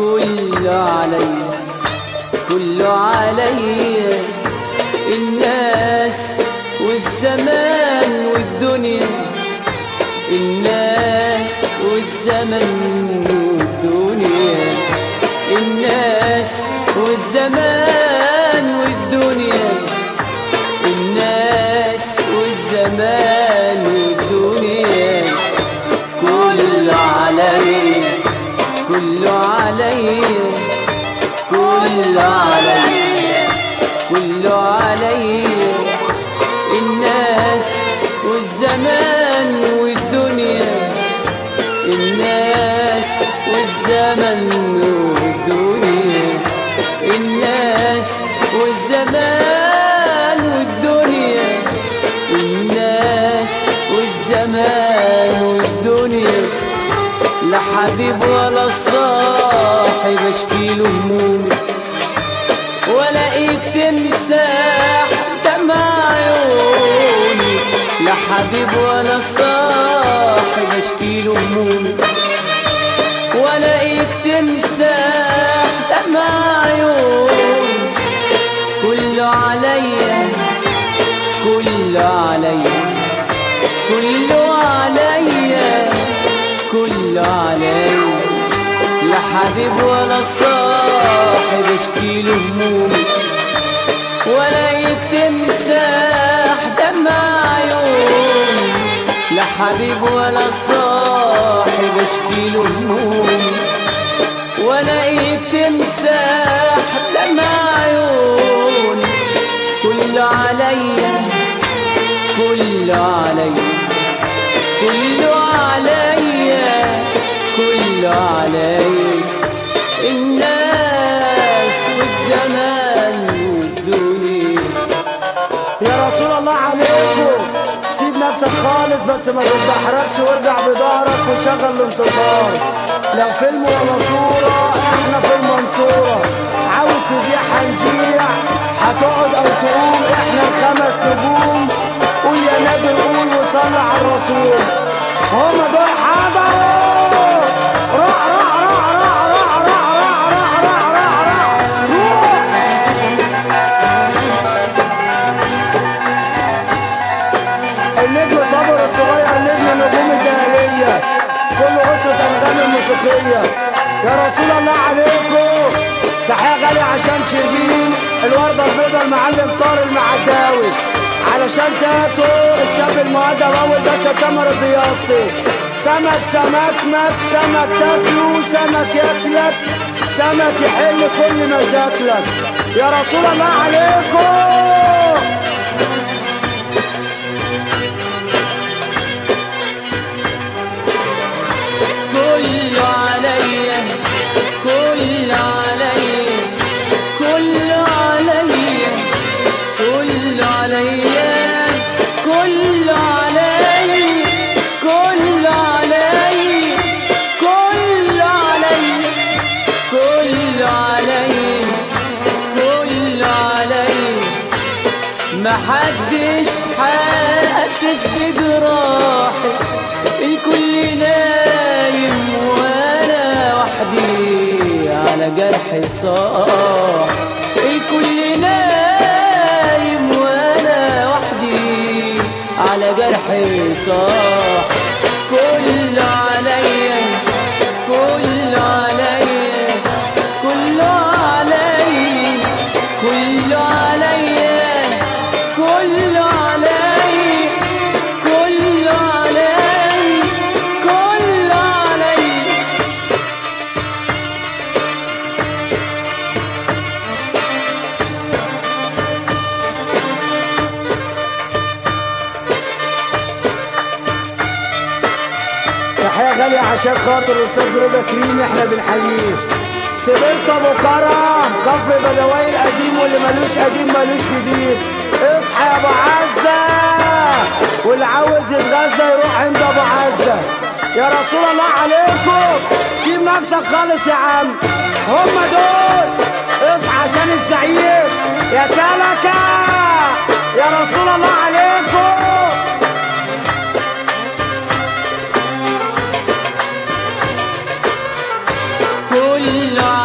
كله عليا كله عليا، الناس والزمان والدنيا، الناس والزمن والدنيا، الناس والزمان والدنيا، الناس والزمان والدنيا، كله عليا كله عليا كله عليا كله عليا، الناس والزمان والدنيا، الناس والزمن والدنيا، الناس والزمان والدنيا، الناس والزمان والدنيا، لا حبيب ولا صاحب اشكيله همومي، ولاقيك تمسح دمع عيوني، لا حبيب ولا صاحب اشكيله همومي، ولاقيك تمسح دمع عيوني، كله عليا كله عليا كله عليا كله عليا، لا حبيب ولا صاحب اشكيله همومي، ولاقيك تمسح دمع عيوني، لا حبيب ولا صاحب اشكيله همومي، ولاقيك تمسح دمع عيوني، كله عليا كله عليا كله عليا كله عليا، الناس والزمان والدنيا. يا رسول الله عليكم، سيب نفسك خالص بس ما تتدحرجش، وارجع بظهرك وشغل الانتصار. لو فيلم ولا صورة احنا في المنصورة، عاوز تذيع هنذيع، هتقعد او تقوم احنا الخمس نجوم. قول يا نادر قول وصلي على الرسول، هما دول حضروا. روح روح روح روح روح روح روح روح روح روح النجم صابر الصغير، نجم النجوم الجاهلية، كل أسرة أنغام الموسيقية. يا رسول الله عليكم، تحية غالية عشان شربين الوردة البيضاء المعلم طارق المعداوي، علشان تاتو الشاب المؤدب أول باشا تامر الضياصي. سمك سمك سمك تاكله، سمك ياكلك، سمك يحل كل مشاكلك. يا رسول الله عليكم، كله عليا كله عليا كله عليا كله عليا كله عليا كله عليا كله عليا كله عليا كله عليا، محدش حاسس بجراحي، الكل نايم وانا وحدي على جرحي صاح، الكل نايم وانا وحدي على جرحي صاح، كله عليا كله عليا كله عليا كله عليا كله عليا كله عليا كله عليا. تحية غالية عشان خاطر الأستاذ رضا كريم احنا بنحييه. سبرت أبو كرم كفر بدوي القديم، واللي ملوش قديم ملوش جديد. اصحى يا أبو عزة، واللي عاوز يتغذى يروح عند أبو عزة. يا رسول الله عليكم، سيب نفسك خالص يا عم، هما دول. اصحى عشان الزعيم يا سلكة، يا رسول الله عليكم. كله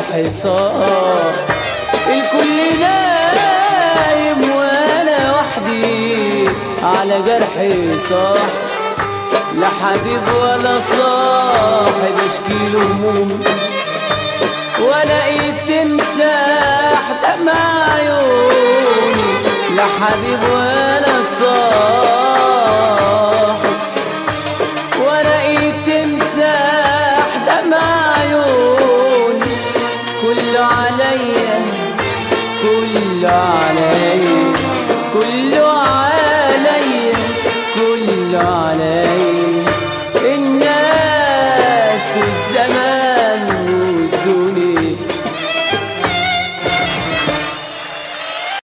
جرح صار. الكل نايم وانا وحدي على جرحي صار. لا حبيب ولا صاحب اشكيله همومي، ولا ايد تمسح دمع عيوني. لا حبيب ولا صاحب ولا ايد تمسح دمع عيوني. كله عليا كله عليا كله عليا كله عليا.